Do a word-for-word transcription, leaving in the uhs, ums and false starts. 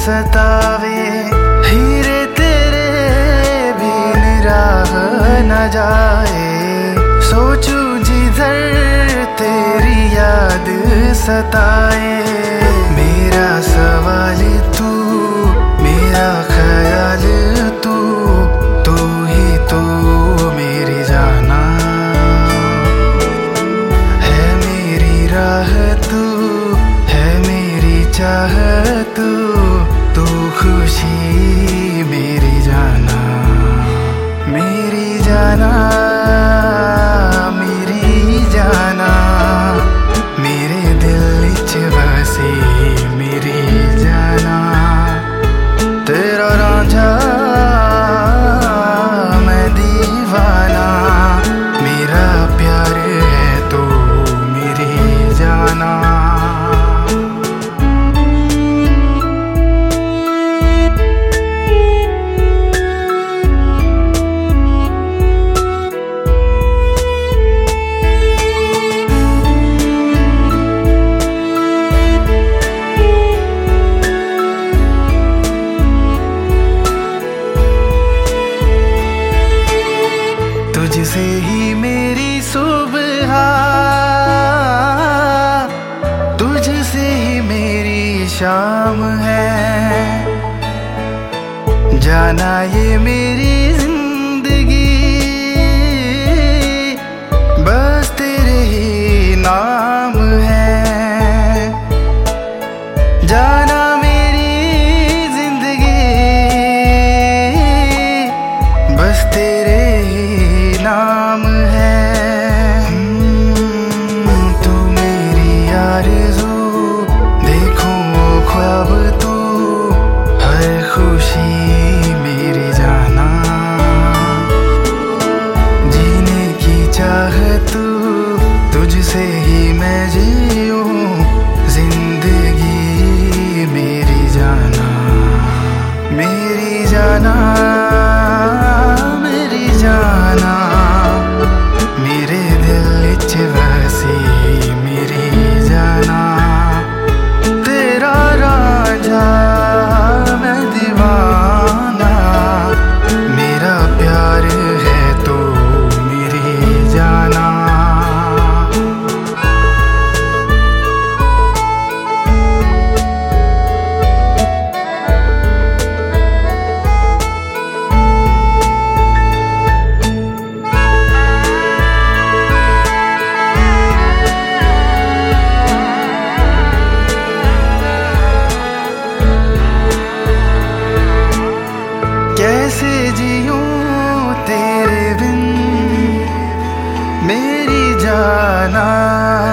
सतावे, हीरे तेरे बिन राह न जाए। सोचूं जिधर तेरी याद सताए। मेरा सवाल तू, मेरा ख्याल तू, तू ही तो मेरी जाना है। मेरी राह तू है, मेरी चाह तू, तू खुशी मेरी जाना। मेरी जाना, मेरी जाना, मेरे दिल विच बसी मेरी जाना। तेरा रांझा मैं दीवाना, मेरा प्यार है तो मेरी जाना। तुझसे ही मेरी सुबह, तुझसे ही मेरी शाम है। जाना ये मेरी जिंदगी बस तेरे ही नाम है। जाना मेरी जिंदगी बस तेरे नाम है। तू मेरी आरज़ू, देखूं वो ख्वाब तू, हर खुशी मेरी जाना। जीने की चाह तू, तुझसे ही मैं जीऊं जिंदगी मेरी जाना। मेरी जाना, मेरी जाना, मेरे दिल विच बसी मेरी जाना। तेरा रांझा मैं दीवाना, मेरा प्यार है तो मेरी जाना। कैसे जीऊं तेरे बिन मेरी जाना।